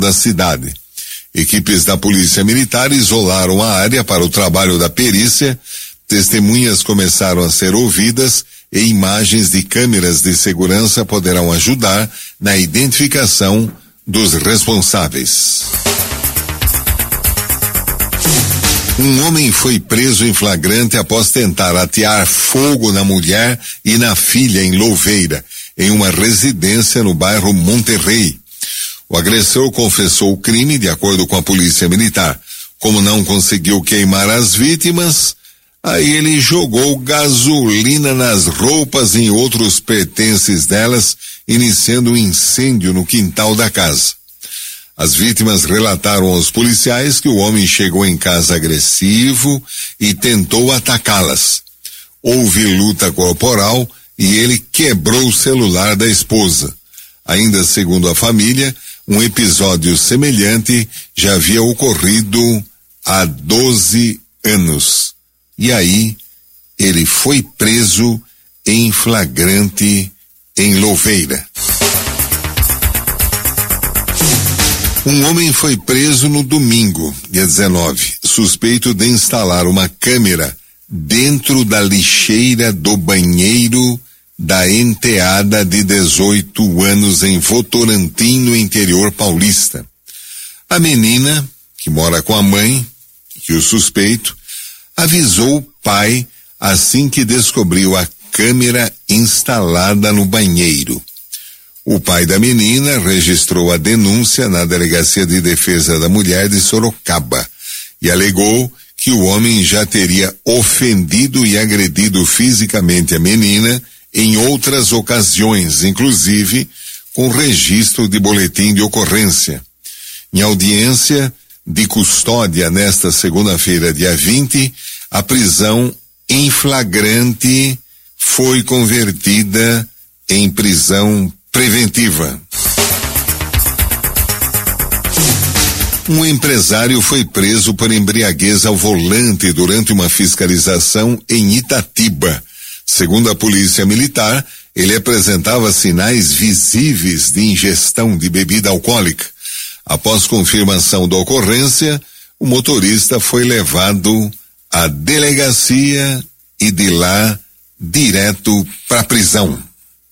da cidade. Equipes da Polícia Militar isolaram a área para o trabalho da perícia, testemunhas começaram a ser ouvidas e imagens de câmeras de segurança poderão ajudar na identificação dos responsáveis. Um homem foi preso em flagrante após tentar atear fogo na mulher e na filha em Louveira, em uma residência no bairro Monterrey. O agressor confessou o crime de acordo com a Polícia Militar. Como não conseguiu queimar as vítimas, aí ele jogou gasolina nas roupas e em outros pertences delas, iniciando um incêndio no quintal da casa. As vítimas relataram aos policiais que o homem chegou em casa agressivo e tentou atacá-las. Houve luta corporal e ele quebrou o celular da esposa. Ainda segundo a família, um episódio semelhante já havia ocorrido há 12 anos. E aí, ele foi preso em flagrante em Louveira. Um homem foi preso no domingo, dia 19, suspeito de instalar uma câmera dentro da lixeira do banheiro da enteada de 18 anos em Votorantim, no interior paulista. A menina, que mora com a mãe, e o suspeito, avisou o pai assim que descobriu a câmera instalada no banheiro. O pai da menina registrou a denúncia na Delegacia de Defesa da Mulher de Sorocaba e alegou que o homem já teria ofendido e agredido fisicamente a menina em outras ocasiões, inclusive com registro de boletim de ocorrência. Em audiência de custódia nesta segunda-feira, dia 20, a prisão em flagrante foi convertida em prisão preventiva. Um empresário foi preso por embriaguez ao volante durante uma fiscalização em Itatiba. Segundo a Polícia Militar, ele apresentava sinais visíveis de ingestão de bebida alcoólica. Após confirmação da ocorrência, o motorista foi levado à delegacia e de lá direto para a prisão.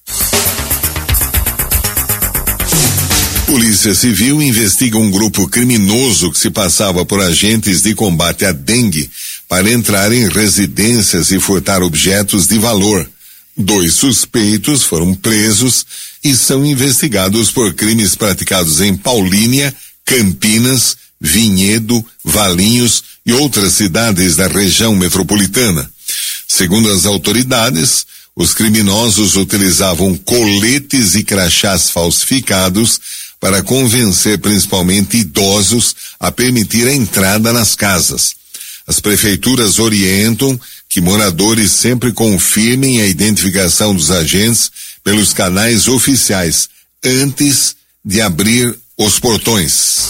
Polícia Civil investiga um grupo criminoso que se passava por agentes de combate à dengue para entrar em residências e furtar objetos de valor. 2 suspeitos foram presos e são investigados por crimes praticados em Paulínia, Campinas, Vinhedo, Valinhos e outras cidades da região metropolitana. Segundo as autoridades, os criminosos utilizavam coletes e crachás falsificados para convencer principalmente idosos a permitir a entrada nas casas. As prefeituras orientam que moradores sempre confirmem a identificação dos agentes pelos canais oficiais antes de abrir os portões.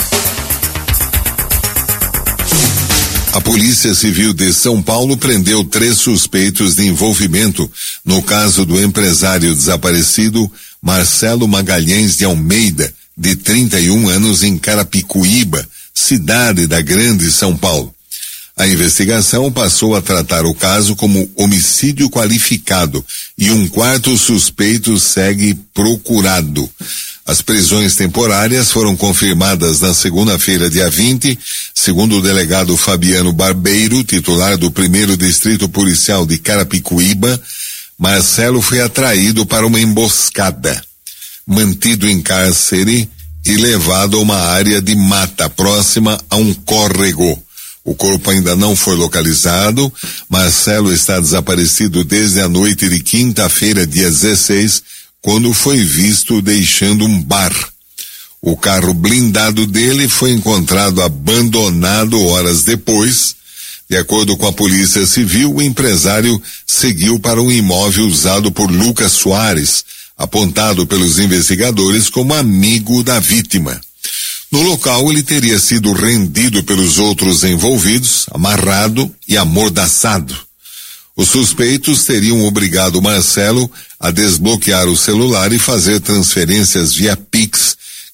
A Polícia Civil de São Paulo prendeu 3 suspeitos de envolvimento no caso do empresário desaparecido Marcelo Magalhães de Almeida, de 31 anos, em Carapicuíba, cidade da Grande São Paulo. A investigação passou a tratar o caso como homicídio qualificado e um 4º suspeito segue procurado. As prisões temporárias foram confirmadas na segunda-feira, dia 20, segundo o delegado Fabiano Barbeiro, titular do 1º Distrito Policial de Carapicuíba. Marcelo foi atraído para uma emboscada, mantido em cárcere e levado a uma área de mata próxima a um córrego. O corpo ainda não foi localizado. Marcelo está desaparecido desde a noite de quinta-feira, dia 16, quando foi visto deixando um bar. O carro blindado dele foi encontrado abandonado horas depois. De acordo com a Polícia Civil, o empresário seguiu para um imóvel usado por Lucas Soares, apontado pelos investigadores como amigo da vítima. No local, ele teria sido rendido pelos outros envolvidos, amarrado e amordaçado. Os suspeitos teriam obrigado Marcelo a desbloquear o celular e fazer transferências via Pix,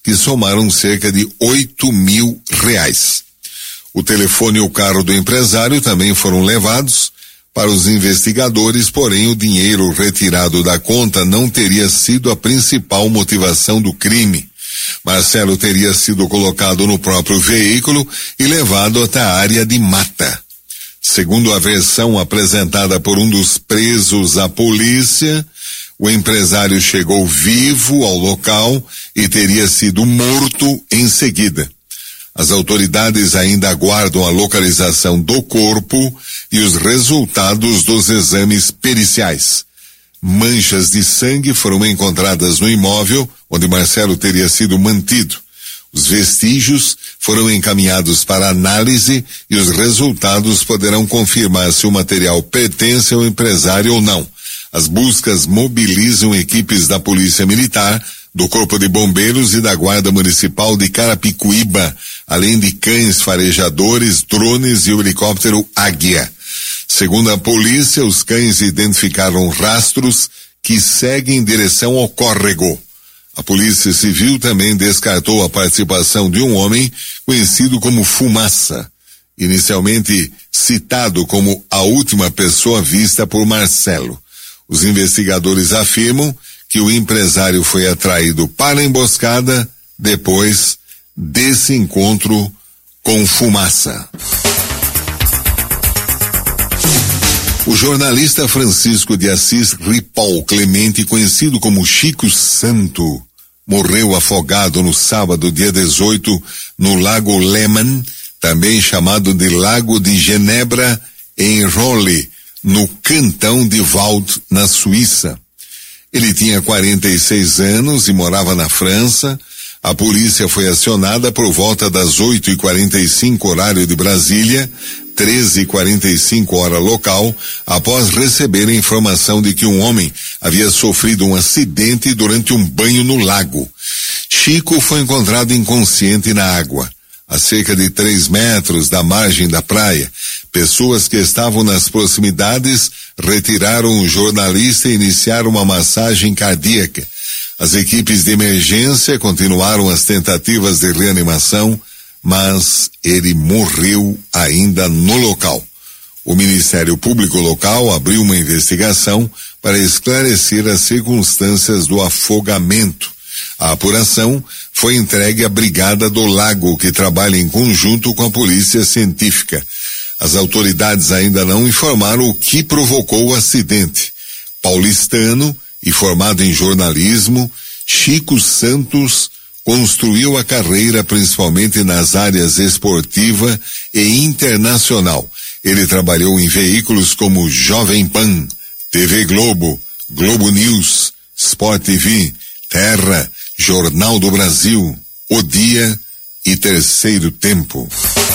que somaram cerca de R$8.000. O telefone e o carro do empresário também foram levados para os investigadores, porém o dinheiro retirado da conta não teria sido a principal motivação do crime. Marcelo teria sido colocado no próprio veículo e levado até a área de mata. Segundo a versão apresentada por um dos presos à polícia, o empresário chegou vivo ao local e teria sido morto em seguida. As autoridades ainda aguardam a localização do corpo e os resultados dos exames periciais. Manchas de sangue foram encontradas no imóvel onde Marcelo teria sido mantido. Os vestígios foram encaminhados para análise e os resultados poderão confirmar se o material pertence ao empresário ou não. As buscas mobilizam equipes da Polícia Militar, do Corpo de Bombeiros e da Guarda Municipal de Carapicuíba, além de cães farejadores, drones e o helicóptero Águia. Segundo a polícia, os cães identificaram rastros que seguem em direção ao córrego. A Polícia Civil também descartou a participação de um homem conhecido como Fumaça, inicialmente citado como a última pessoa vista por Marcelo. Os investigadores afirmam que o empresário foi atraído para a emboscada depois desse encontro com Fumaça. O jornalista Francisco de Assis Ripoll Clemente, conhecido como Chico Santo, morreu afogado no sábado, dia 18, no Lago Leman, também chamado de Lago de Genebra, em Rolle, no cantão de Vaud, na Suíça. Ele tinha 46 anos e morava na França. A polícia foi acionada por volta das 8h45 horário de Brasília, 13h45 hora local, após receber a informação de que um homem havia sofrido um acidente durante um banho no lago. Chico foi encontrado inconsciente na água, a cerca de 3 metros da margem da praia. Pessoas que estavam nas proximidades retiraram o jornalista e iniciaram uma massagem cardíaca. As equipes de emergência continuaram as tentativas de reanimação, mas ele morreu ainda no local. O Ministério Público local abriu uma investigação para esclarecer as circunstâncias do afogamento. A apuração foi entregue à Brigada do Lago, que trabalha em conjunto com a Polícia Científica. As autoridades ainda não informaram o que provocou o acidente. Paulistano e formado em jornalismo, Chico Santos construiu a carreira principalmente nas áreas esportiva e internacional. Ele trabalhou em veículos como Jovem Pan, TV Globo, Globo News, Sport TV, Terra, Jornal do Brasil, O Dia e Terceiro Tempo.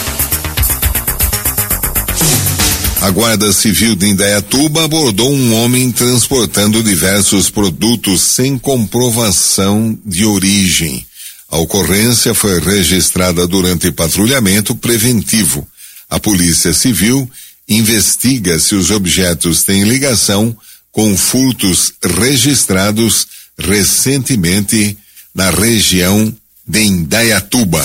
A Guarda Civil de Indaiatuba abordou um homem transportando diversos produtos sem comprovação de origem. A ocorrência foi registrada durante patrulhamento preventivo. A Polícia Civil investiga se os objetos têm ligação com furtos registrados recentemente na região de Indaiatuba.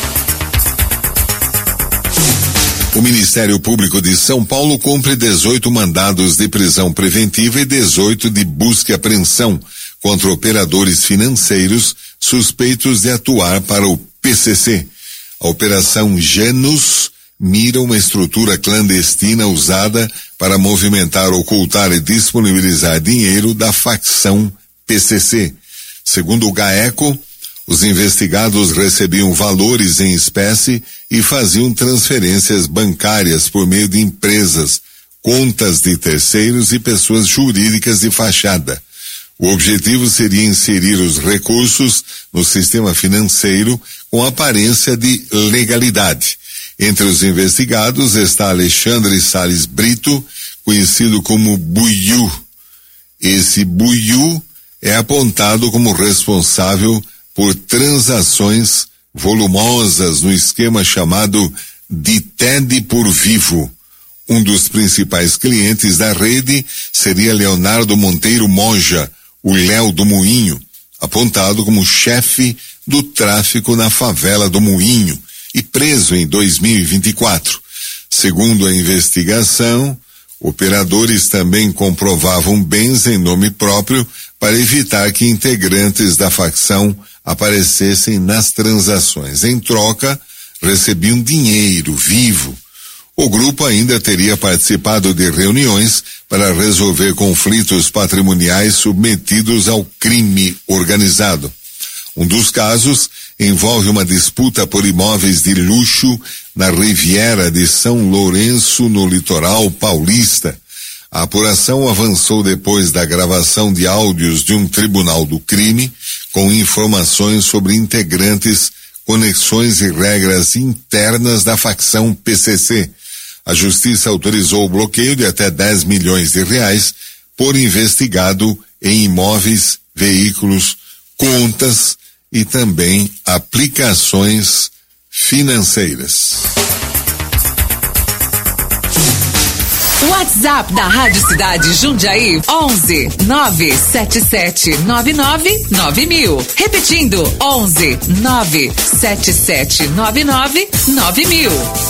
O Ministério Público de São Paulo cumpre 18 mandados de prisão preventiva e 18 de busca e apreensão contra operadores financeiros suspeitos de atuar para o PCC. A Operação Janus mira uma estrutura clandestina usada para movimentar, ocultar e disponibilizar dinheiro da facção PCC. Segundo o GAECO, os investigados recebiam valores em espécie e faziam transferências bancárias por meio de empresas, contas de terceiros e pessoas jurídicas de fachada. O objetivo seria inserir os recursos no sistema financeiro com aparência de legalidade. Entre os investigados está Alexandre Salles Brito, conhecido como Buiú. Esse Buiú é apontado como responsável por transações volumosas no esquema chamado de TED por Vivo. Um dos principais clientes da rede seria Leonardo Monteiro Moja, o Léo do Moinho, apontado como chefe do tráfico na favela do Moinho e preso em 2024. Segundo a investigação, operadores também comprovavam bens em nome próprio para evitar que integrantes da facção aparecessem nas transações. Em troca, recebiam dinheiro vivo. O grupo ainda teria participado de reuniões para resolver conflitos patrimoniais submetidos ao crime organizado. Um dos casos envolve uma disputa por imóveis de luxo na Riviera de São Lourenço, no litoral paulista. A apuração avançou depois da gravação de áudios de um tribunal do crime com informações sobre integrantes, conexões e regras internas da facção PCC. A justiça autorizou o bloqueio de até 10 milhões de reais por investigado em imóveis, veículos, contas e também aplicações financeiras. WhatsApp da Rádio Cidade Jundiaí 11 977 99 9000. Repetindo 11 977 99 9000.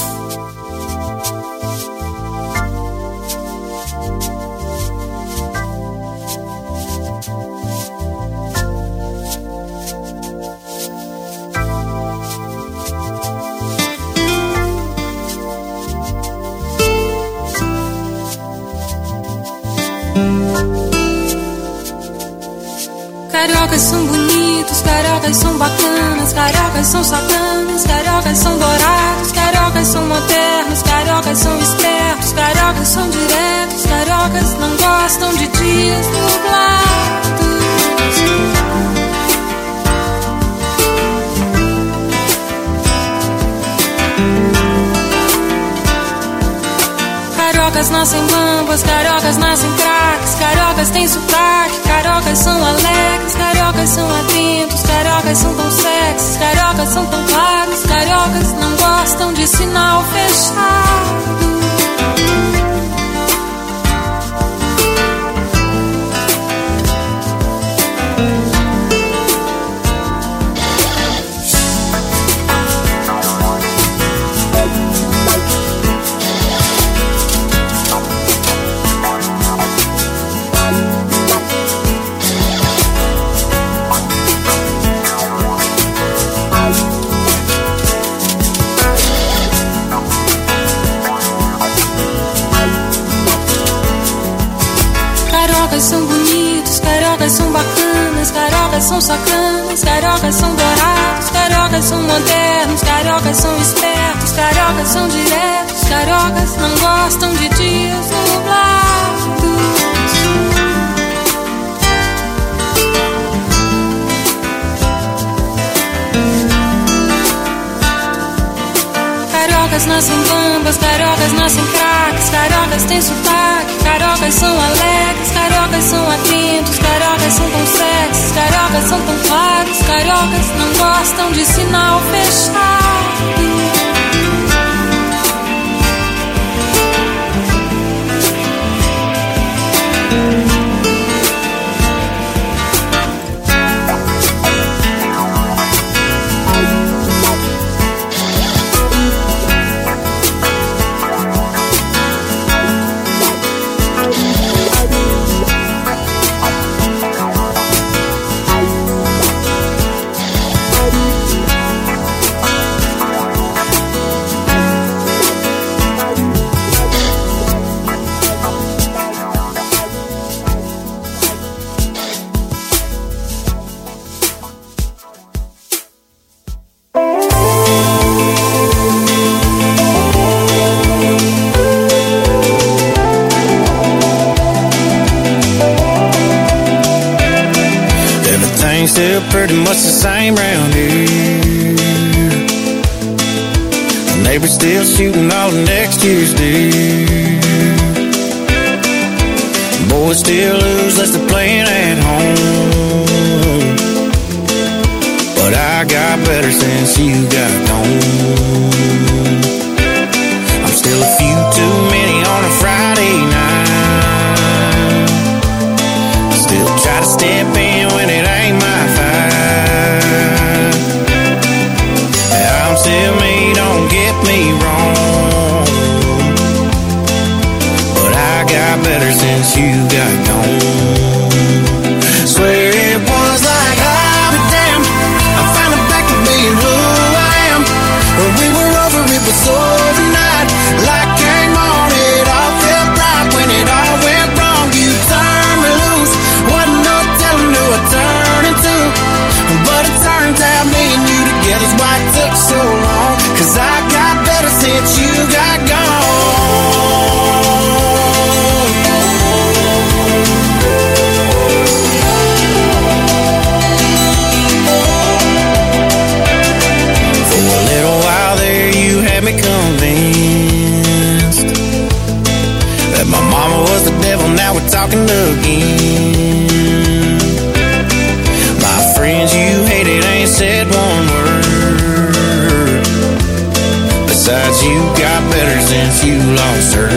Cariocas são bonitos, cariocas são bacanas, cariocas são sacanas, cariocas são dourados, cariocas são modernos, cariocas são espertos, cariocas são diretos, cariocas não gostam de dias nublados. Cariocas nascem bambas, cariocas nascem craques, cariocas têm sotaque, cariocas são alegres, cariocas são atentos, cariocas são tão sexys, cariocas são tão claros, cariocas não gostam de sinal fechado. Cariocas são bonitos, cariocas são bacanas, cariocas são sacanas, cariocas são dourados, cariocas são modernos, cariocas são espertos, cariocas são diretos, cariocas não gostam de dias nublados. Cariocas nascem bambas, cariocas nascem craques, cariocas têm sotaque, cariocas são alegres, cariocas são atentos, cariocas são tão sexys, cariocas são tão claros, cariocas não gostam de sinal fechado. Still pretty much the same round here. The neighbors still shooting all the next year's deer. Boys still lose less than playing at home. But I got better since you got gone. I'm still a few too many on a Friday night. Still try to step in when it ain't my fight. Besides, you got better since you lost her.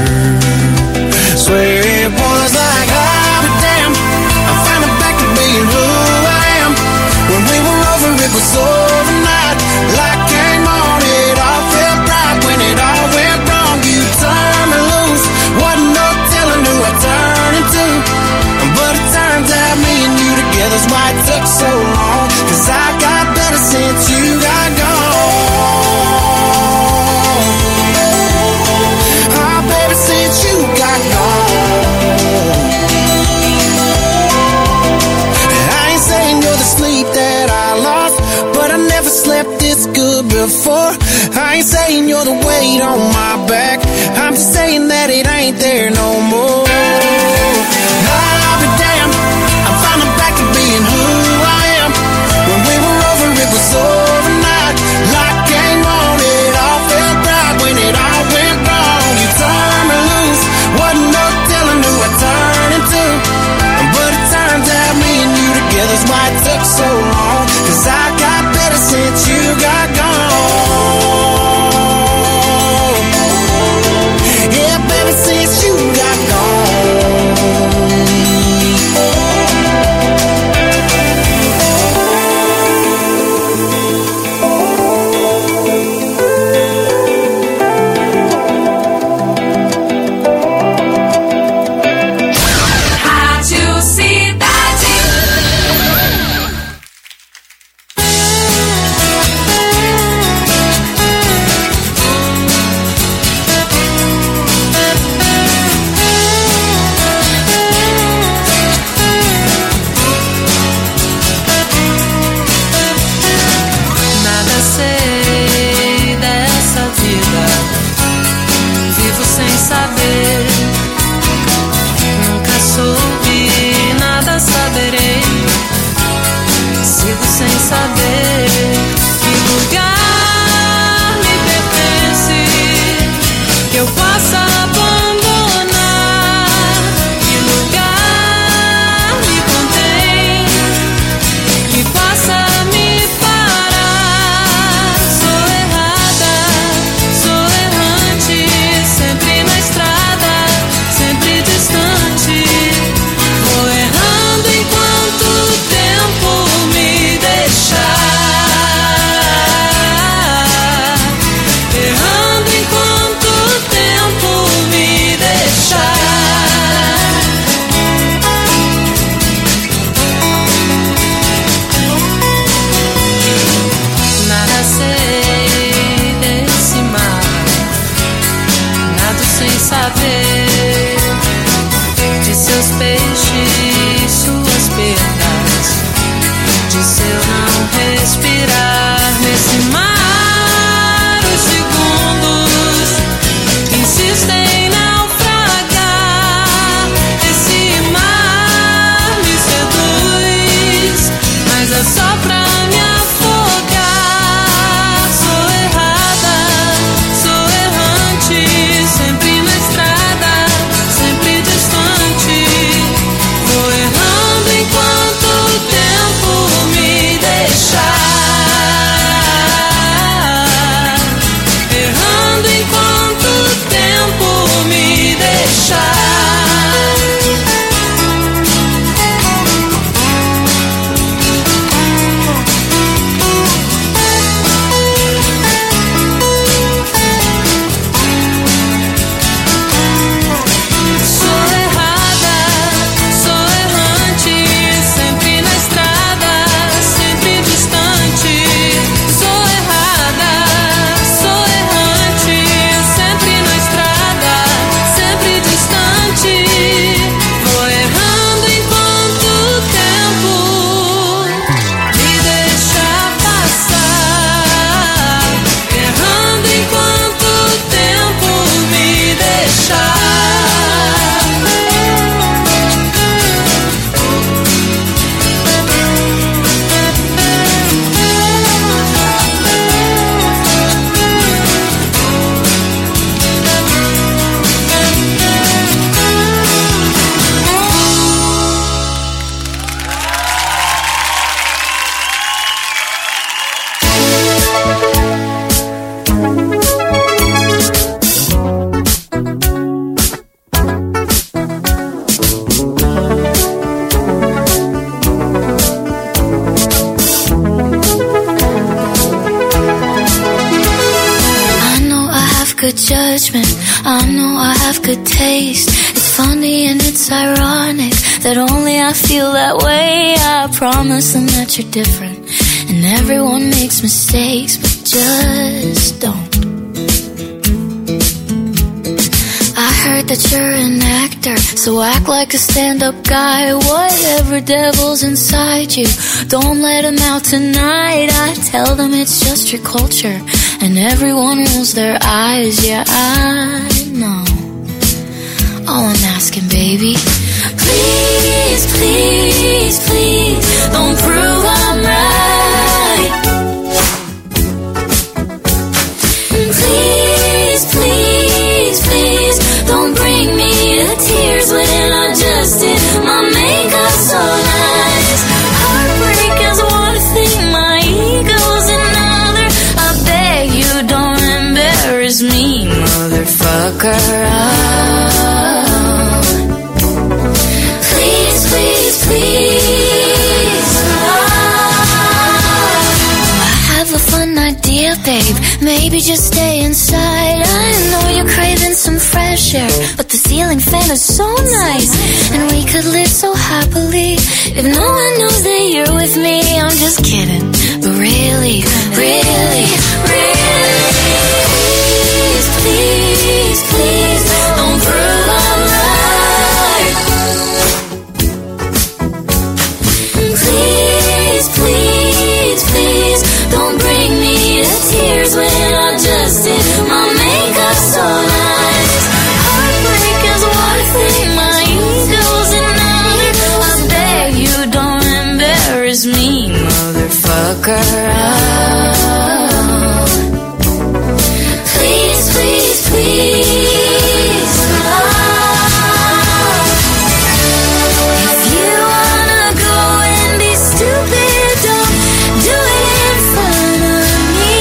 Swear it was like, I'll be damned, I'm finally back to being who I am. When we were over, it was overnight. Light came on, it all felt right. When it all went wrong, you turned me loose. Wasn't no telling who I turned into. But it turns out me and you together's why it took so long. 'Cause I got better since you got gone. Oh, baby, since you got gone. I ain't saying you're the sleep that I lost, but I never slept this good before. I ain't saying you're the weight on my back, I'm just saying that it ain't there no more. I'll be damned, I'm finally back to being who I am. When we were over, it was overnight. Light came on, it all felt right. When it all went wrong, you turned me loose. Wasn't no telling who I turned into. But it turns out me and you together's why it took so long. 'Cause I got better since you got gone. Yeah, baby, since you got gone. good judgment. I know I have good taste. It's funny and it's ironic that only I feel that way. I promise them that you're different, and everyone makes mistakes, but just don't. I heard that you're an actor, so act like a stand-up guy. Whatever devil's inside you, don't let him out tonight. I tell them it's just your culture, and everyone rolls their eyes. Yeah, I know. All I'm asking, baby, please, please, please, don't prove I'm right. Please, please, please, don't bring me to tears when I just did my makeup so nice. Heartbreak is one thing, my ego's another. I beg you don't embarrass me, motherfucker. Please, please, please. I have a fun idea, babe. Maybe just stay inside. I know you're craving some fresh air, but the ceiling fan is so nice, and we could live so happily if no one knows that you're with me. I'm just kidding, but really, really, really, please, please, please, don't prove I'm right. Please, please, please, don't bring me to tears when I just did my makeup so nice. Heartbreak is one thing, my ego's another. I beg you don't embarrass me, motherfucker. Please, please, please. If you wanna go and be stupid, don't do it in front of me.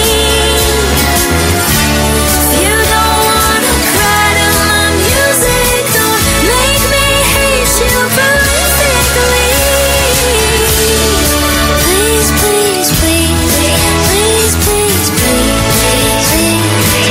If you don't wanna cry to my music, don't make me hate you prolifically. Please, please, please, please, please, please, please,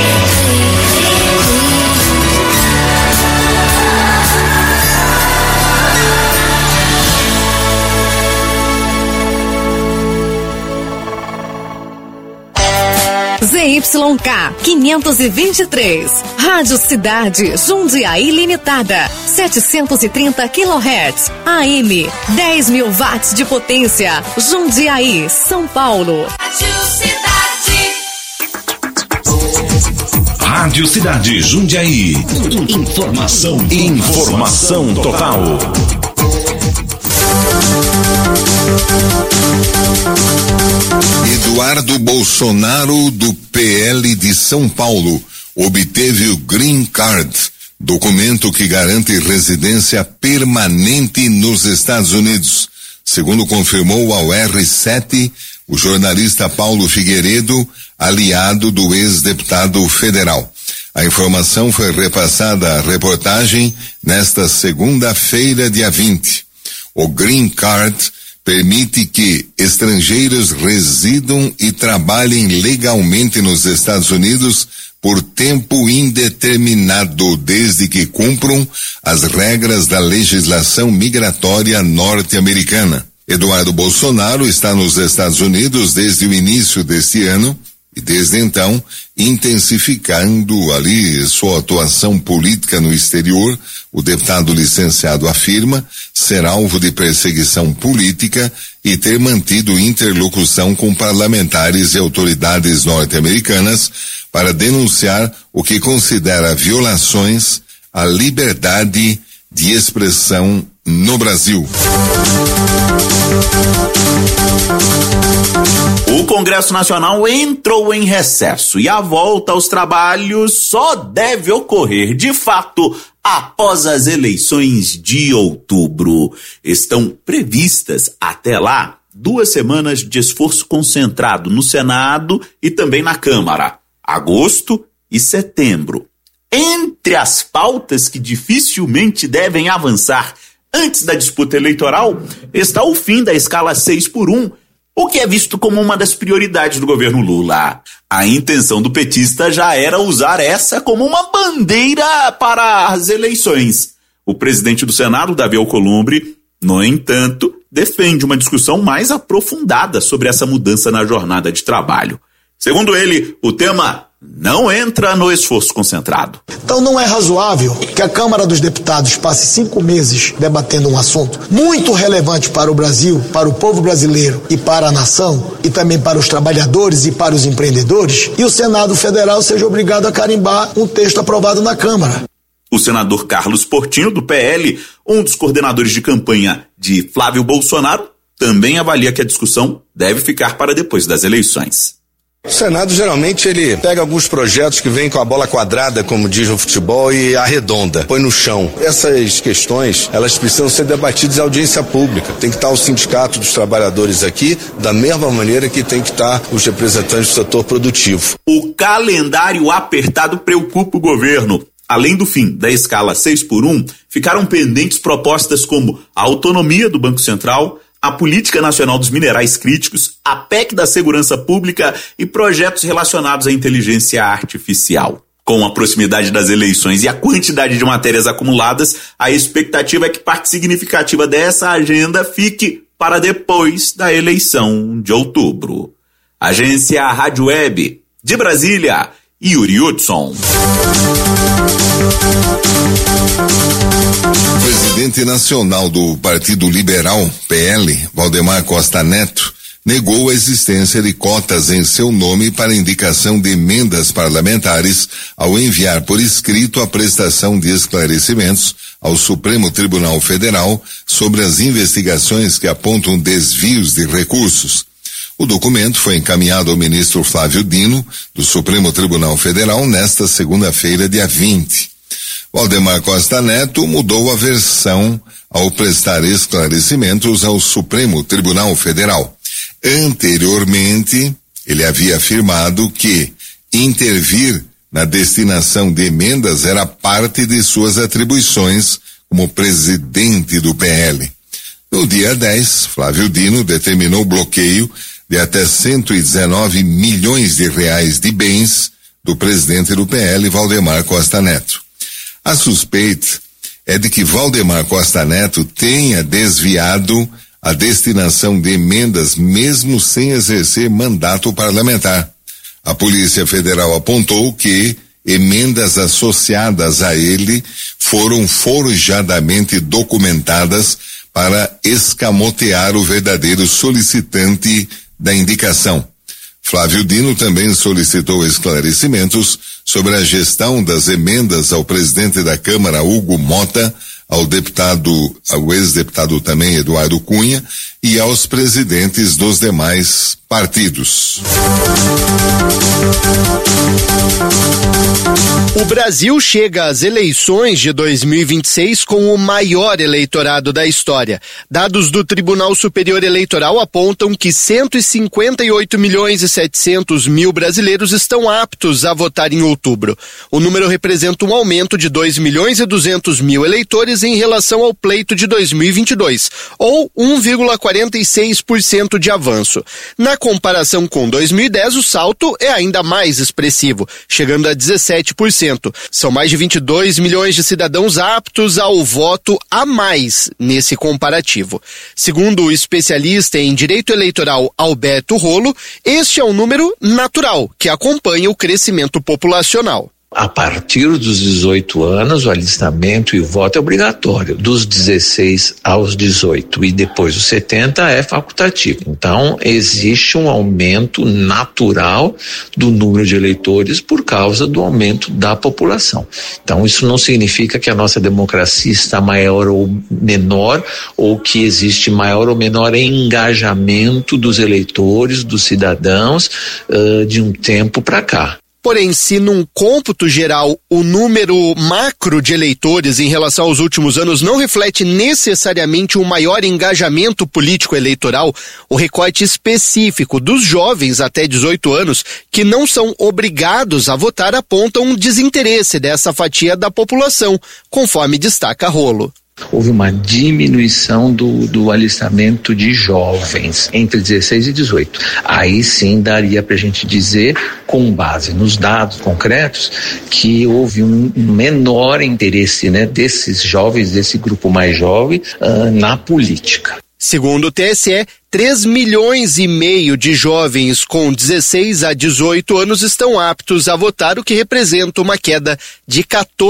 ZYK 523, Rádio Cidade, Jundiaí Limitada, 730 kHz, AM, 10.000 watts de potência, Jundiaí, São Paulo. Rádio Cidade Jundiaí. Informação total. Eduardo Bolsonaro, do PL de São Paulo, obteve o Green Card, documento que garante residência permanente nos Estados Unidos, segundo confirmou ao R7 o jornalista Paulo Figueiredo, aliado do ex-deputado federal. A informação foi repassada à reportagem nesta segunda-feira, dia 20. O Green Card permite que estrangeiros residam e trabalhem legalmente nos Estados Unidos por tempo indeterminado, desde que cumpram as regras da legislação migratória norte-americana. Eduardo Bolsonaro está nos Estados Unidos desde o início deste ano e desde então intensificando ali sua atuação política no exterior. O deputado licenciado afirma ser alvo de perseguição política e ter mantido interlocução com parlamentares e autoridades norte-americanas para denunciar o que considera violações à liberdade de expressão no Brasil. O Congresso Nacional entrou em recesso e a volta aos trabalhos só deve ocorrer, de fato, após as eleições de outubro. Estão previstas, até lá, 2 semanas de esforço concentrado no Senado e também na Câmara, agosto e setembro. Entre as pautas que dificilmente devem avançar antes da disputa eleitoral está o fim da escala 6x1, o que é visto como uma das prioridades do governo Lula. A intenção do petista já era usar essa como uma bandeira para as eleições. O presidente do Senado, Davi Alcolumbre, no entanto, defende uma discussão mais aprofundada sobre essa mudança na jornada de trabalho. Segundo ele, o tema não entra no esforço concentrado. Então não é razoável que a Câmara dos Deputados passe 5 meses debatendo um assunto muito relevante para o Brasil, para o povo brasileiro e para a nação, e também para os trabalhadores e para os empreendedores, e o Senado Federal seja obrigado a carimbar um texto aprovado na Câmara. O senador Carlos Portinho, do PL, um dos coordenadores de campanha de Flávio Bolsonaro, também avalia que a discussão deve ficar para depois das eleições. O Senado geralmente ele pega alguns projetos que vêm com a bola quadrada, como diz no futebol, e arredonda, põe no chão. Essas questões, elas precisam ser debatidas em audiência pública. Tem que estar o Sindicato dos Trabalhadores aqui, da mesma maneira que tem que estar os representantes do setor produtivo. O calendário apertado preocupa o governo. Além do fim da escala 6x1, ficaram pendentes propostas como a autonomia do Banco Central, a Política Nacional dos Minerais Críticos, a PEC da Segurança Pública e projetos relacionados à inteligência artificial. Com a proximidade das eleições e a quantidade de matérias acumuladas, a expectativa é que parte significativa dessa agenda fique para depois da eleição de outubro. Agência Rádio Web, de Brasília, Yuri Hudson. O presidente nacional do Partido Liberal, PL, Valdemar Costa Neto, negou a existência de cotas em seu nome para indicação de emendas parlamentares ao enviar por escrito a prestação de esclarecimentos ao Supremo Tribunal Federal sobre as investigações que apontam desvios de recursos. O documento foi encaminhado ao ministro Flávio Dino, do Supremo Tribunal Federal, nesta segunda-feira, dia 20. Valdemar Costa Neto mudou a versão ao prestar esclarecimentos ao Supremo Tribunal Federal. Anteriormente, ele havia afirmado que intervir na destinação de emendas era parte de suas atribuições como presidente do PL. No dia 10, Flávio Dino determinou bloqueio de até 119 milhões de reais de bens do presidente do PL, Valdemar Costa Neto. A suspeita é de que Valdemar Costa Neto tenha desviado a destinação de emendas mesmo sem exercer mandato parlamentar. A Polícia Federal apontou que emendas associadas a ele foram forjadamente documentadas para escamotear o verdadeiro solicitante da indicação. Flávio Dino também solicitou esclarecimentos sobre a gestão das emendas ao presidente da Câmara, Hugo Mota, ao ex-deputado também, Eduardo Cunha, e aos presidentes dos demais partidos. O Brasil chega às eleições de 2026 com o maior eleitorado da história. Dados do Tribunal Superior Eleitoral apontam que 158.700.000 brasileiros estão aptos a votar em outubro. O número representa um aumento de 2.200.000 eleitores em relação ao pleito de 2022, ou 1,46% de avanço. Na comparação com 2010, o salto é ainda mais expressivo, chegando a 17%. São mais de 22 milhões de cidadãos aptos ao voto a mais nesse comparativo. Segundo o especialista em direito eleitoral Alberto Rolo, este é um número natural que acompanha o crescimento populacional. A partir dos 18 anos, o alistamento e o voto é obrigatório. Dos 16 aos 18 e depois dos 70 é facultativo. Então, existe um aumento natural do número de eleitores por causa do aumento da população. Então, isso não significa que a nossa democracia está maior ou menor, ou que existe maior ou menor engajamento dos eleitores, dos cidadãos, de um tempo para cá. Porém, se num cômputo geral o número macro de eleitores em relação aos últimos anos não reflete necessariamente um maior engajamento político eleitoral, o recorte específico dos jovens até 18 anos que não são obrigados a votar aponta um desinteresse dessa fatia da população, conforme destaca Rolo. houve uma diminuição do alistamento de jovens entre 16 e 18. Aí sim daria para a gente dizer, com base nos dados concretos, que houve um menor interesse, né, desses jovens, desse grupo mais jovem, na política. Segundo o TSE, 3,5 milhões de jovens com 16 a 18 anos estão aptos a votar, o que representa uma queda de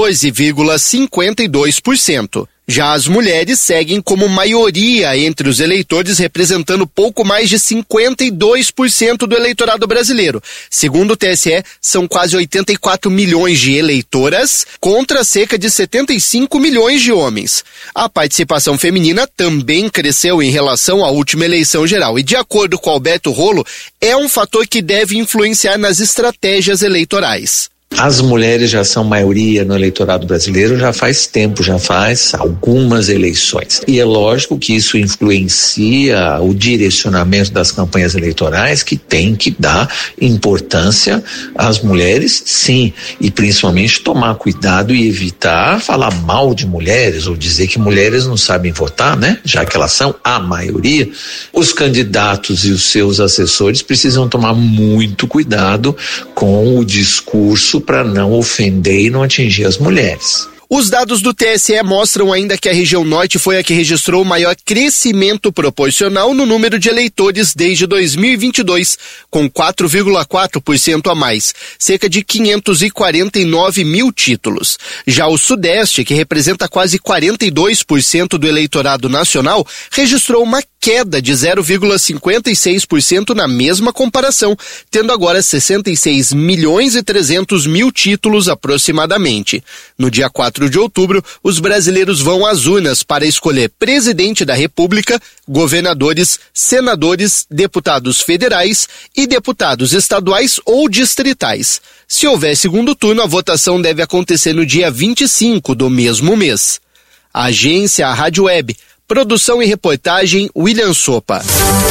14,52%. Já as mulheres seguem como maioria entre os eleitores, representando pouco mais de 52% do eleitorado brasileiro. Segundo o TSE, são quase 84 milhões de eleitoras contra cerca de 75 milhões de homens. A participação feminina também cresceu em relação à última eleição geral e, de acordo com Alberto Rolo, é um fator que deve influenciar nas estratégias eleitorais. As mulheres já são maioria no eleitorado brasileiro já faz tempo, já faz algumas eleições. E é lógico que isso influencia o direcionamento das campanhas eleitorais, que tem que dar importância às mulheres, sim, e principalmente tomar cuidado e evitar falar mal de mulheres ou dizer que mulheres não sabem votar, né? Já que elas são a maioria. Os candidatos e os seus assessores precisam tomar muito cuidado com o discurso para não ofender e não atingir as mulheres. Os dados do TSE mostram ainda que a região norte foi a que registrou o maior crescimento proporcional no número de eleitores desde 2022, com 4,4% a mais, cerca de 549 mil títulos. Já o sudeste, que representa quase 42% do eleitorado nacional, registrou uma queda de 0,56% na mesma comparação, tendo agora 66 milhões e 300 mil títulos aproximadamente. No dia 4 de outubro, os brasileiros vão às urnas para escolher presidente da República, governadores, senadores, deputados federais e deputados estaduais ou distritais. Se houver segundo turno, a votação deve acontecer no dia 25 do mesmo mês. A agência Rádio Web. Produção e reportagem, William Sopa.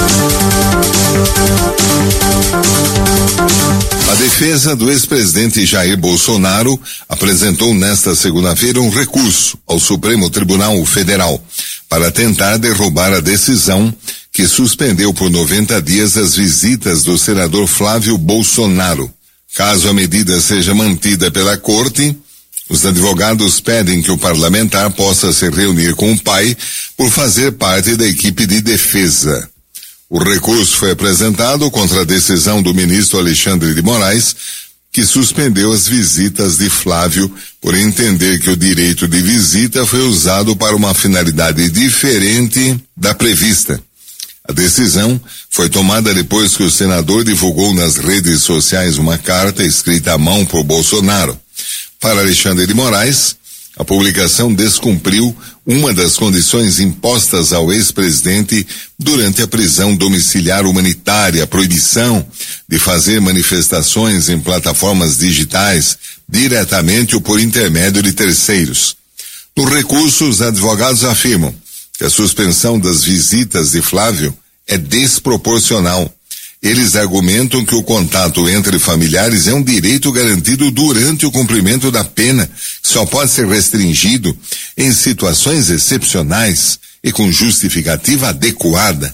A defesa do ex-presidente Jair Bolsonaro apresentou nesta segunda-feira um recurso ao Supremo Tribunal Federal para tentar derrubar a decisão que suspendeu por 90 dias as visitas do senador Flávio Bolsonaro. Caso a medida seja mantida pela Corte, os advogados pedem que o parlamentar possa se reunir com o pai por fazer parte da equipe de defesa. O recurso foi apresentado contra a decisão do ministro Alexandre de Moraes, que suspendeu as visitas de Flávio por entender que o direito de visita foi usado para uma finalidade diferente da prevista. A decisão foi tomada depois que o senador divulgou nas redes sociais uma carta escrita à mão por Bolsonaro. Para Alexandre de Moraes, a publicação descumpriu uma das condições impostas ao ex-presidente durante a prisão domiciliar humanitária, a proibição de fazer manifestações em plataformas digitais diretamente ou por intermédio de terceiros. No recurso, os advogados afirmam que a suspensão das visitas de Flávio é desproporcional. Eles argumentam que o contato entre familiares é um direito garantido durante o cumprimento da pena, que só pode ser restringido em situações excepcionais e com justificativa adequada.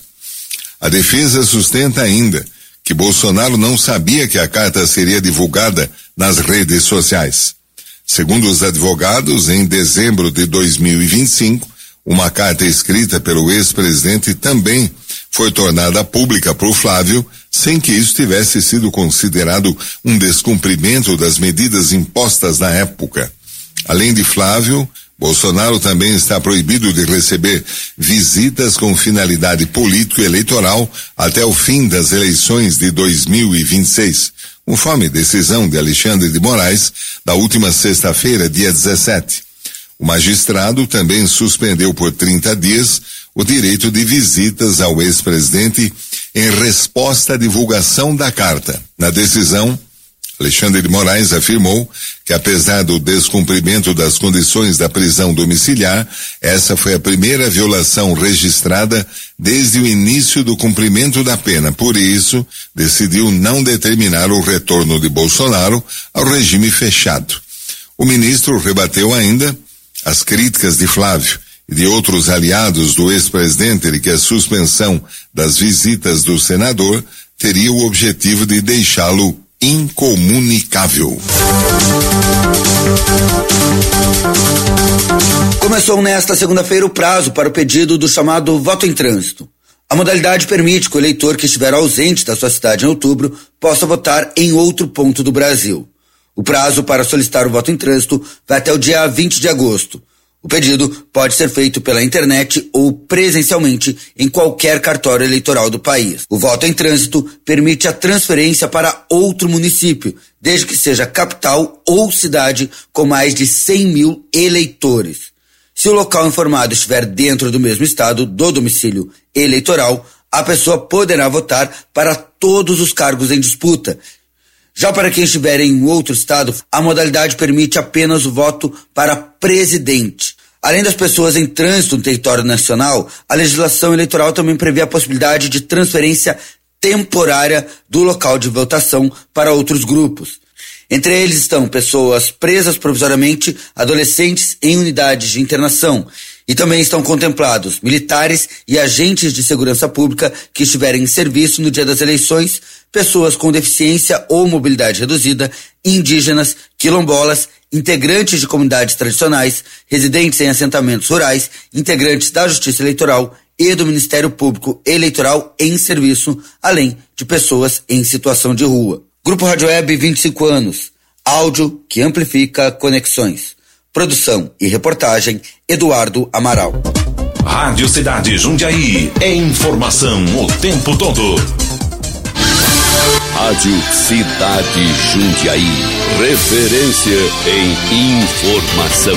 A defesa sustenta ainda que Bolsonaro não sabia que a carta seria divulgada nas redes sociais. Segundo os advogados, em dezembro de 2025, uma carta escrita pelo ex-presidente também foi tornada pública por Flávio, sem que isso tivesse sido considerado um descumprimento das medidas impostas na época. Além de Flávio, Bolsonaro também está proibido de receber visitas com finalidade político-eleitoral até o fim das eleições de 2026, conforme decisão de Alexandre de Moraes, da última sexta-feira, dia 17. O magistrado também suspendeu por 30 dias o direito de visitas ao ex-presidente em resposta à divulgação da carta. Na decisão, Alexandre de Moraes afirmou que, apesar do descumprimento das condições da prisão domiciliar, essa foi a primeira violação registrada desde o início do cumprimento da pena. Por isso, decidiu não determinar o retorno de Bolsonaro ao regime fechado. O ministro rebateu ainda as críticas de Flávio e de outros aliados do ex-presidente de que a suspensão das visitas do senador teria o objetivo de deixá-lo incomunicável. Começou nesta segunda-feira o prazo para o pedido do chamado voto em trânsito. A modalidade permite que o eleitor que estiver ausente da sua cidade em outubro possa votar em outro ponto do Brasil. O prazo para solicitar o voto em trânsito vai até o dia 20 de agosto. O pedido pode ser feito pela internet ou presencialmente em qualquer cartório eleitoral do país. O voto em trânsito permite a transferência para outro município, desde que seja capital ou cidade com mais de 100 mil eleitores. Se o local informado estiver dentro do mesmo estado do domicílio eleitoral, a pessoa poderá votar para todos os cargos em disputa. Já para quem estiver em outro estado, a modalidade permite apenas o voto para presidente. Além das pessoas em trânsito no território nacional, a legislação eleitoral também prevê a possibilidade de transferência temporária do local de votação para outros grupos. Entre eles estão pessoas presas provisoriamente, adolescentes em unidades de internação. E também estão contemplados militares e agentes de segurança pública que estiverem em serviço no dia das eleições, pessoas com deficiência ou mobilidade reduzida, indígenas, quilombolas, integrantes de comunidades tradicionais, residentes em assentamentos rurais, integrantes da Justiça Eleitoral e do Ministério Público Eleitoral em serviço, além de pessoas em situação de rua. Grupo Rádio Web, 25 anos. Áudio que amplifica conexões. Produção e reportagem, Eduardo Amaral. Rádio Cidade Jundiaí. É informação o tempo todo. Rádio Cidade Jundiaí. Referência em informação.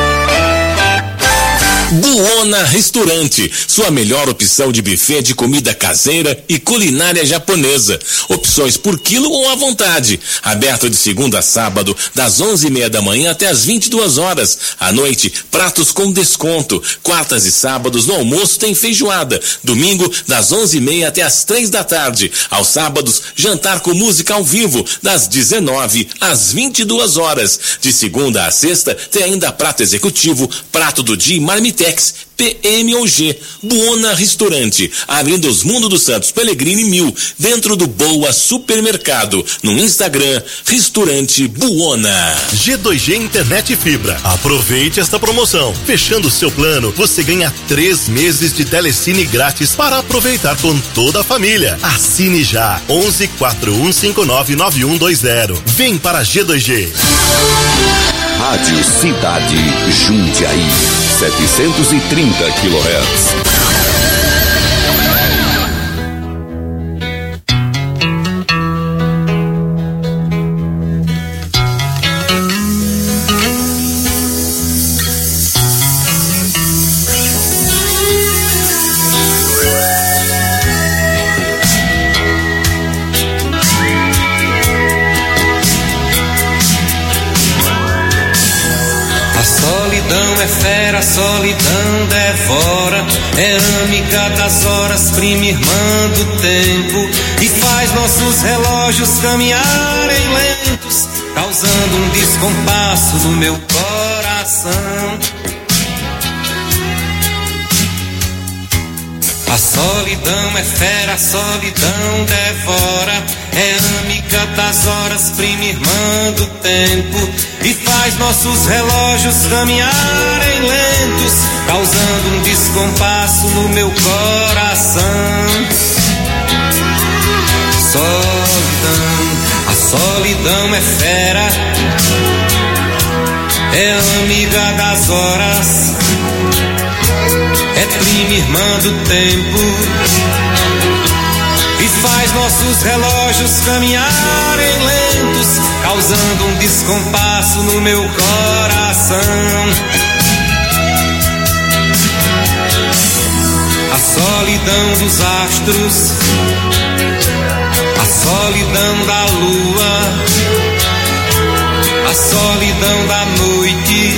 Buona Restaurante, sua melhor opção de buffet de comida caseira e culinária japonesa. Opções por quilo ou à vontade. Aberto de segunda a sábado, das 11:30 da manhã até as 22 horas. À noite, pratos com desconto. Quartas e sábados no almoço tem feijoada. Domingo, das 11:30 até as 3 da tarde. Aos sábados, jantar com música ao vivo, das 19 às 22 horas. De segunda a sexta, tem ainda prato executivo, prato do dia e marmitex, PM ou G. Buona Restaurante, Avenida Osmundo dos Santos Pellegrini 1000, dentro do Boa Supermercado. No Instagram, Restaurante Buona. G2G Internet e Fibra. Aproveite esta promoção. Fechando o seu plano, você ganha 3 meses de telecine grátis para aproveitar com toda a família. Assine já. 11 4159 9120. Vem para G2G. Rádio Cidade Jundiaí. 730 kHz. A solidão devora, é amiga das horas, prima irmã do tempo, e faz nossos relógios caminharem lentos, causando um descompasso no meu coração. A solidão é fera, a solidão devora, é amiga das horas, prima irmã do tempo, e faz nossos relógios caminharem lentos, causando um descompasso no meu coração. Solidão, a solidão é fera, é amiga das horas, é prima irmã do tempo, e faz nossos relógios caminharem lentos, causando um descompasso no meu coração. A solidão dos astros, a solidão da lua, a solidão da noite,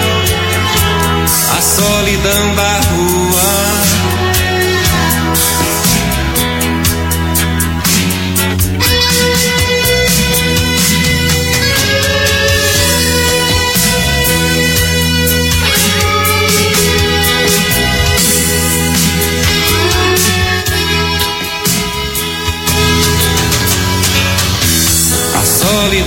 a solidão da rua.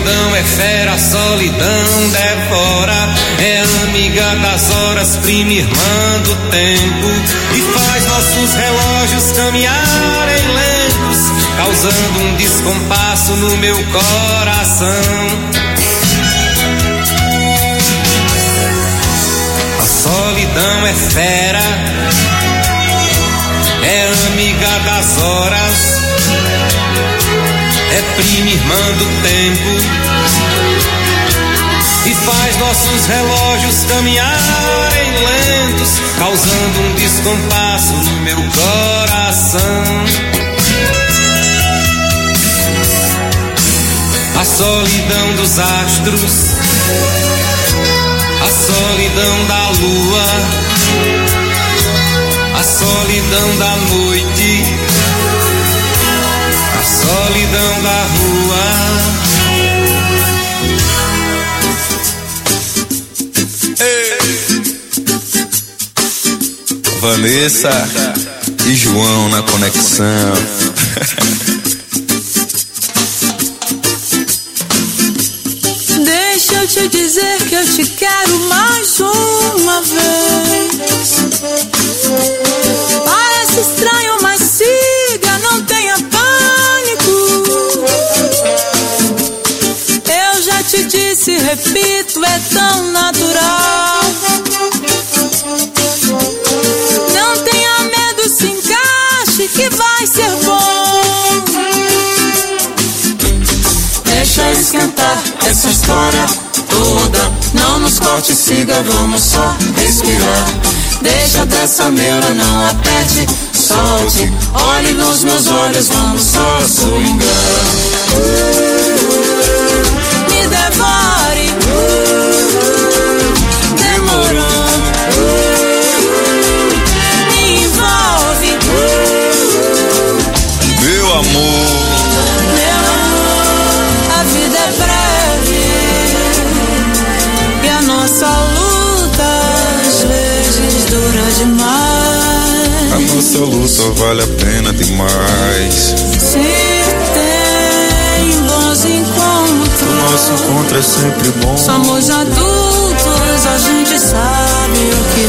solidão é fera, a solidão devora. É amiga das horas, prima irmã do tempo, e faz nossos relógios caminharem lentos, causando um descompasso no meu coração. A solidão é fera, é amiga das horas, é prima irmã do tempo, e faz nossos relógios caminharem lentos, causando um descompasso no meu coração. A solidão dos astros, a solidão da lua, a solidão da noite, a solidão da rua. Ei. Vanessa e João na conexão. Deixa eu te dizer que eu te quero mais uma vez. Parece estranho, mas siga, não tenha pânico. Eu já te disse, repito, é tão natural. Não tenha medo, se encaixe que vai ser bom. Deixa esquentar essa história toda, não nos corte, siga, vamos só respirar. Deixa dessa neura, não aperte, solte, olhe nos meus olhos, vamos só swingar. Me devore, demorou, me envolve, meu amor. A vida é breve e a nossa luta às vezes dura demais. A nossa luta vale a pena demais. Se tem bons encontros, o nosso encontro é sempre bom. Somos adultos, a gente sabe o que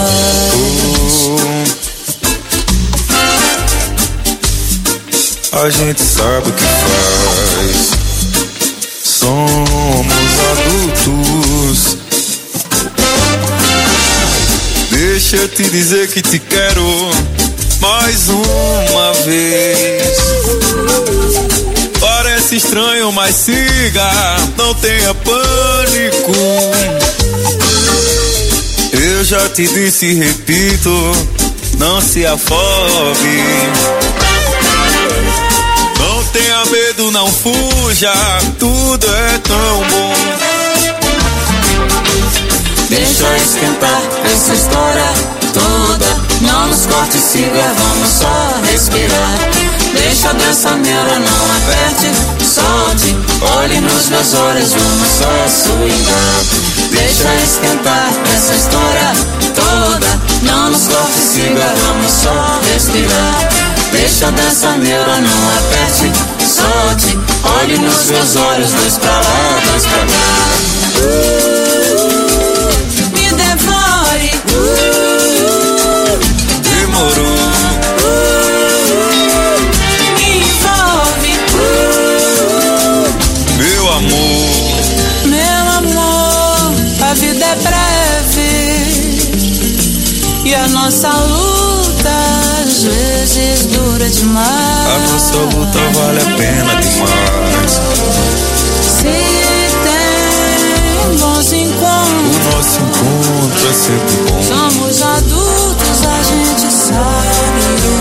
faz. A gente sabe o que faz. Somos adultos. Deixa eu te dizer que te quero mais uma vez. Parece estranho, mas siga, não tenha pânico. Eu já te disse e repito, não se afobe. Não tenha medo, não fuja, tudo é tão bom. Deixa esquentar essa história toda, não nos corte, siga, vamos só respirar. Deixa dessa neura, não aperte, solte, olhe nos meus olhos, vamos só swingar. Deixa esquentar essa história toda, não nos corte, siga, vamos só respirar. Deixa dessa neura, não aperte, solte, olhe nos meus olhos, dois pra lá, dois pra cá. Me devore, demorou, me envolve, meu amor. Meu amor, a vida é breve e a nossa luta às vezes dura demais. A nossa luta vale a pena demais. Se tem bons encontros, o nosso encontro é sempre bom. Somos adultos, a gente sabe o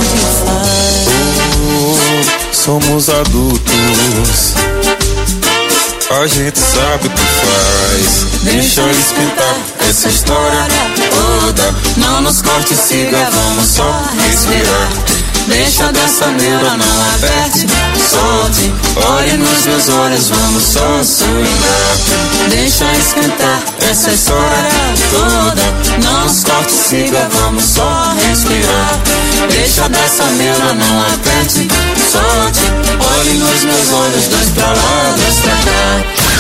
que faz. Somos adultos, a gente sabe o que faz. Deixa esquentar essa história toda, não nos corte, siga, vamos só respirar. Deixa dessa neura, não aperte, solte, olhe nos meus olhos, vamos só swingar. Deixa esquentar essa história toda, não nos corte, siga, vamos só respirar. Deixa dessa neura, não aperte, solte, olhe nos meus olhos, dois pra lá, dois pra cá.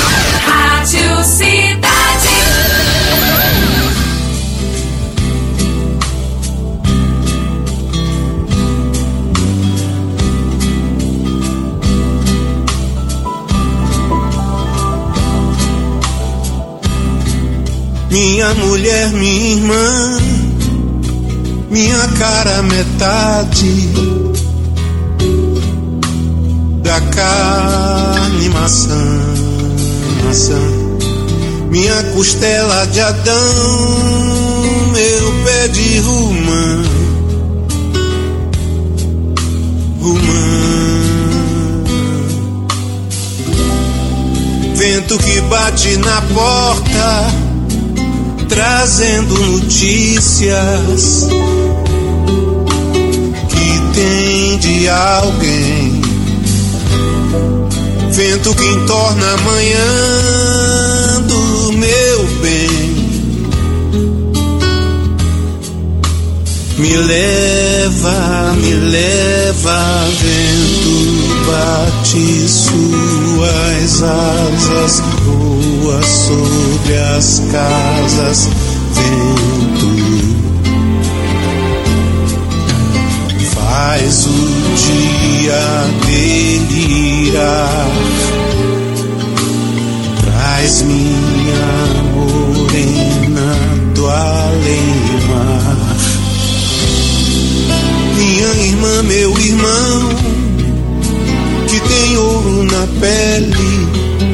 minha mulher, minha irmã, minha cara metade da carne maçã, minha costela de Adão, meu pé de romã, vento que bate na porta, trazendo notícias que tem de alguém. Vento que entorna a manhã do meu bem. Me leva, vento, bate suas asas, voa sobre as casas, vento, faz o dia delirar, traz minha morena do além-mar. Minha irmã, meu irmão, que tem ouro na pele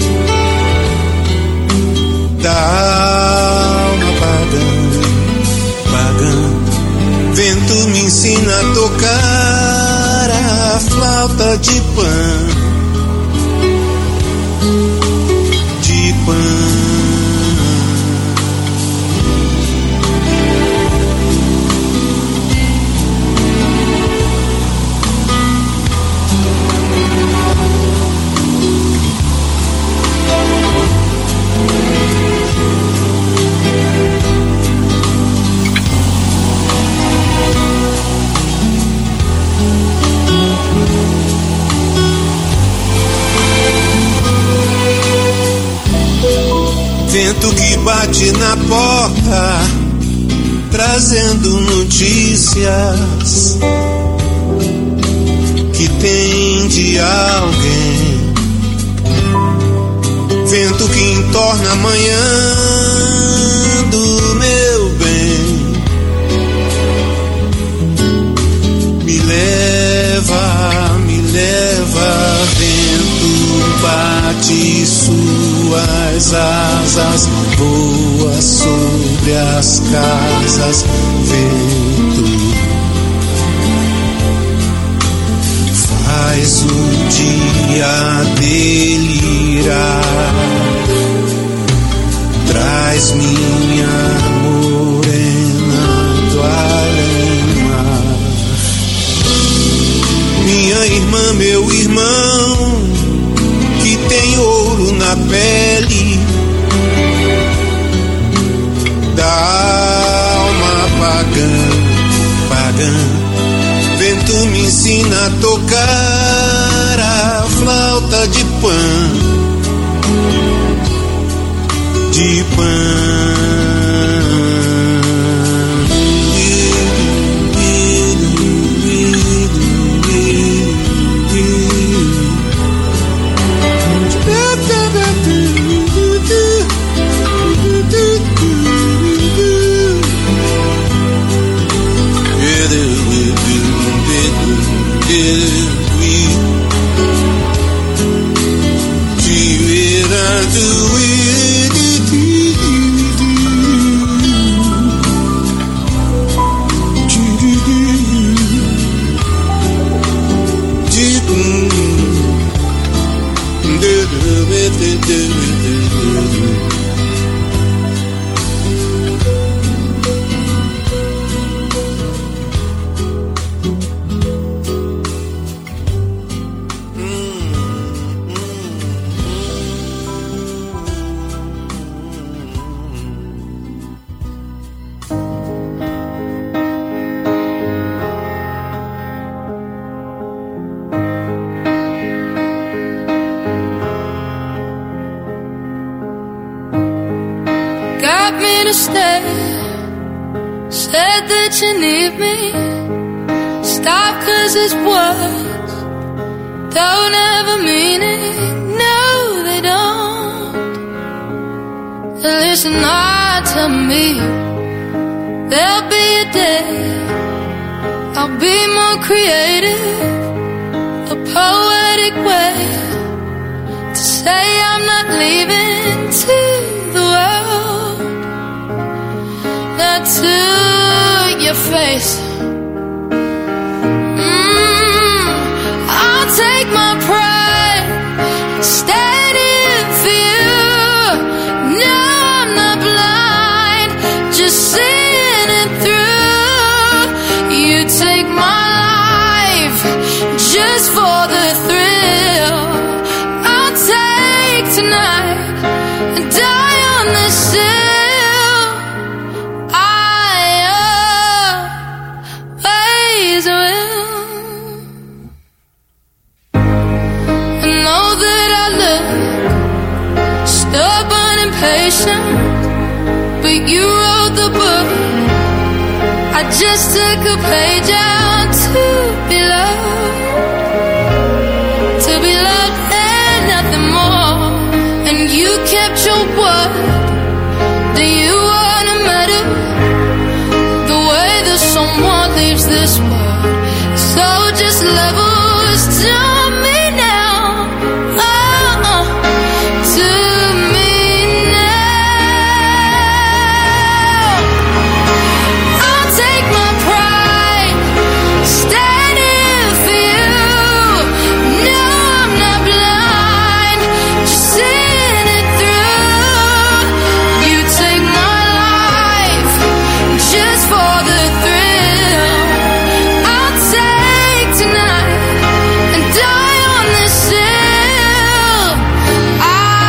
da alma pagã. Vento me ensina a tocar a flauta de Pan. Vento que bate na porta, trazendo notícias que tem de alguém. Vento que entorna a manhã do meu bem. Me leva, vento, bate suas asas, voa sobre as casas, vento, faz o dia delirar, traz minha morena do além-mar. Minha irmã, meu irmão, que tem ouro na pele da alma pagã. Vento me ensina a tocar a flauta de Pan. Said that you need me. Stop 'cause it's words don't ever mean it. No, they don't. Listen not to me. There'll be a day I'll be more creative, a poetic way to say I'm not leaving to the world, not to your face. I'll take my pride, stand in for you. No, I'm not blind, just seeing it through. You take my life just for the thrill. I'll take tonight and die on this hill. I always will. I know that I look stubborn and patient, but you wrote the book. I just took a page out to be loved and nothing more. And you kept your word. Do you wanna matter? The way that someone leaves this world, so just levels to me now. To me now. I'll take my pride, stand in for you. No, I'm not blind, just seeing it through. You take my life just for the thrill. I'll take tonight and die on this hill. I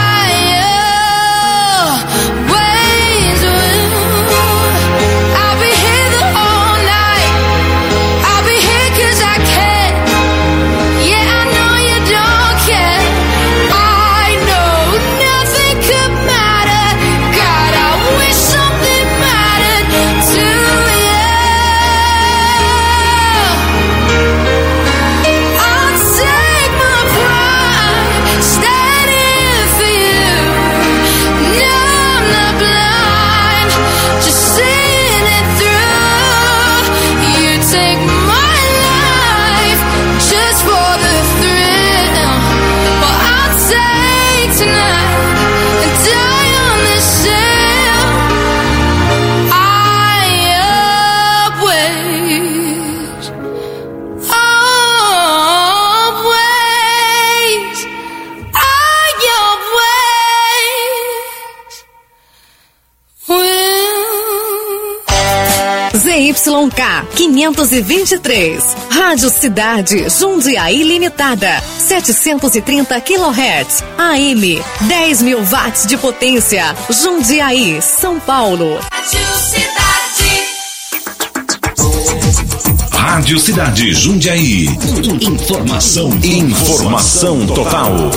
always will. I'll be here the whole night. I'll be here 'cause I can. Yeah, I know you don't care. I know nothing could matter. God, I wish something mattered to you. I'll take my pride, stand in for you. No, I'm not blind, just seeing it through. You take my life just for the thrill. Well, I'll take tonight and die on this hill. I always, ZYK 523, Rádio Cidade, Jundiaí Limitada, 730 kHz, AM, 10.000 watts de potência, Jundiaí, São Paulo. Rádio Cidade Jundiaí. Informação total.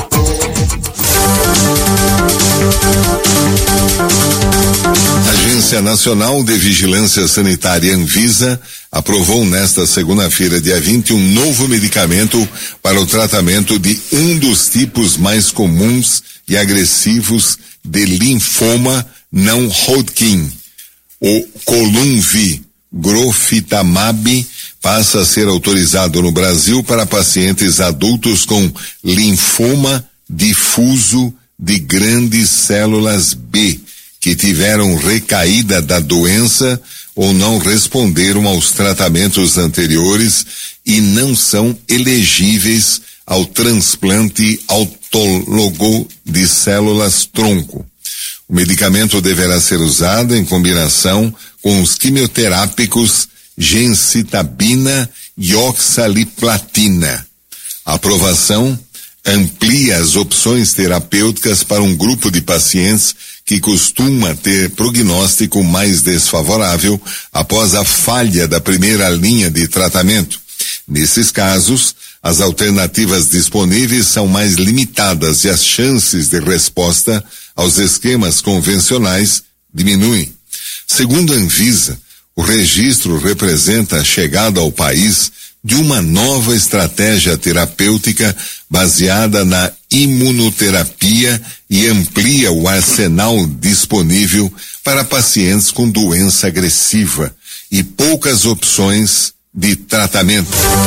Agência Nacional de Vigilância Sanitária Anvisa aprovou nesta segunda-feira, dia 20, um novo medicamento para o tratamento de um dos tipos mais comuns e agressivos de linfoma não Hodgkin. O Columvi Glofitamab passa a ser autorizado no Brasil para pacientes adultos com linfoma difuso de grandes células B, que tiveram recaída da doença ou não responderam aos tratamentos anteriores e não são elegíveis ao transplante autólogo de células tronco. O medicamento deverá ser usado em combinação com os quimioterápicos gencitabina e oxaliplatina. A aprovação amplia as opções terapêuticas para um grupo de pacientes que costuma ter prognóstico mais desfavorável após a falha da primeira linha de tratamento. Nesses casos, as alternativas disponíveis são mais limitadas e as chances de resposta aos esquemas convencionais diminuem. Segundo a Anvisa, o registro representa a chegada ao país de uma nova estratégia terapêutica baseada na imunoterapia e amplia o arsenal disponível para pacientes com doença agressiva e poucas opções de tratamento.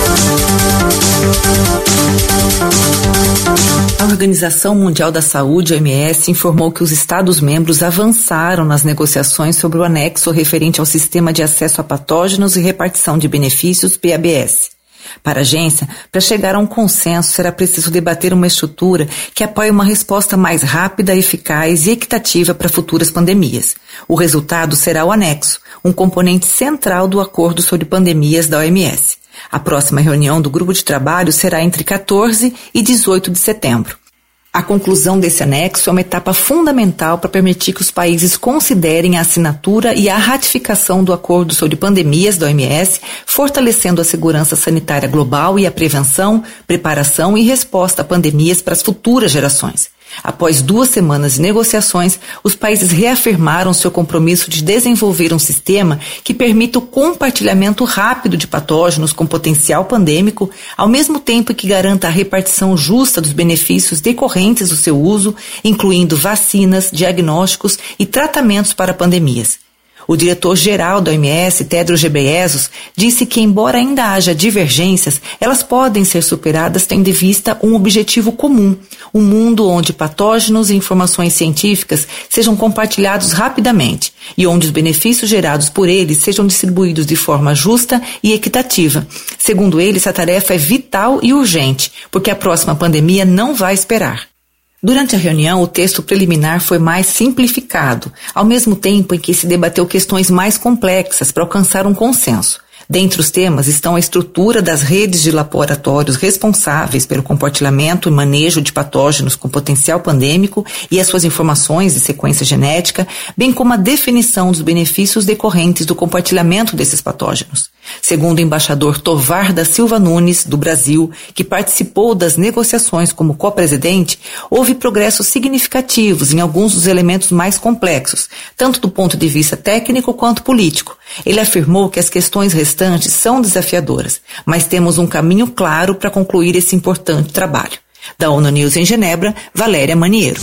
A Organização Mundial da Saúde, OMS, informou que os Estados-membros avançaram nas negociações sobre o anexo referente ao Sistema de Acesso a Patógenos e Repartição de Benefícios, PABS. Para a agência, para chegar a um consenso, será preciso debater uma estrutura que apoie uma resposta mais rápida, eficaz e equitativa para futuras pandemias. O resultado será o anexo, um componente central do Acordo sobre Pandemias da OMS. A próxima reunião do grupo de trabalho será entre 14 e 18 de setembro. A conclusão desse anexo é uma etapa fundamental para permitir que os países considerem a assinatura e a ratificação do Acordo sobre Pandemias da OMS, fortalecendo a segurança sanitária global e a prevenção, preparação e resposta a pandemias para as futuras gerações. Após 2 semanas de negociações, os países reafirmaram seu compromisso de desenvolver um sistema que permita o compartilhamento rápido de patógenos com potencial pandêmico, ao mesmo tempo que garanta a repartição justa dos benefícios decorrentes do seu uso, incluindo vacinas, diagnósticos e tratamentos para pandemias. O diretor-geral da OMS, Tedros Ghebreyesus, disse que, embora ainda haja divergências, elas podem ser superadas tendo em vista um objetivo comum, um mundo onde patógenos e informações científicas sejam compartilhados rapidamente e onde os benefícios gerados por eles sejam distribuídos de forma justa e equitativa. Segundo ele, essa tarefa é vital e urgente, porque a próxima pandemia não vai esperar. Durante a reunião, o texto preliminar foi mais simplificado, ao mesmo tempo em que se debateu questões mais complexas para alcançar um consenso. Dentre os temas estão a estrutura das redes de laboratórios responsáveis pelo compartilhamento e manejo de patógenos com potencial pandêmico e as suas informações de sequência genética, bem como a definição dos benefícios decorrentes do compartilhamento desses patógenos. Segundo o embaixador Tovar da Silva Nunes, do Brasil, que participou das negociações como co-presidente, houve progressos significativos em alguns dos elementos mais complexos, tanto do ponto de vista técnico quanto político. Ele afirmou que as questões restantes são desafiadoras, mas temos um caminho claro para concluir esse importante trabalho. Da ONU News em Genebra, Valéria Maniero.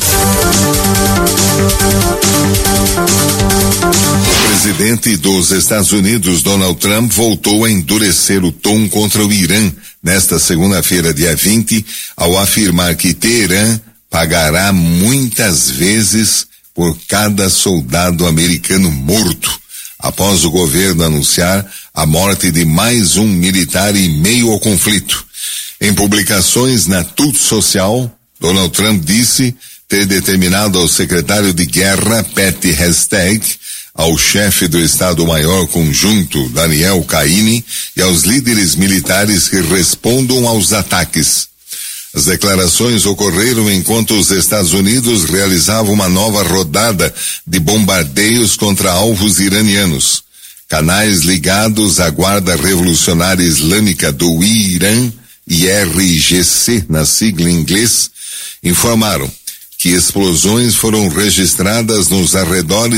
O presidente dos Estados Unidos, Donald Trump, voltou a endurecer o tom contra o Irã nesta segunda-feira, dia 20, ao afirmar que Teherã pagará muitas vezes por cada soldado americano morto, após o governo anunciar a morte de mais um militar em meio ao conflito. Em publicações na Truth Social, Donald Trump disse ter determinado ao secretário de Guerra, Pete Hegseth, ao chefe do Estado-Maior Conjunto, Daniel Kaine, e aos líderes militares que respondam aos ataques. As declarações ocorreram enquanto os Estados Unidos realizavam uma nova rodada de bombardeios contra alvos iranianos. Canais ligados à Guarda Revolucionária Islâmica do Irã, IRGC, na sigla em inglês, informaram que explosões foram registradas nos arredores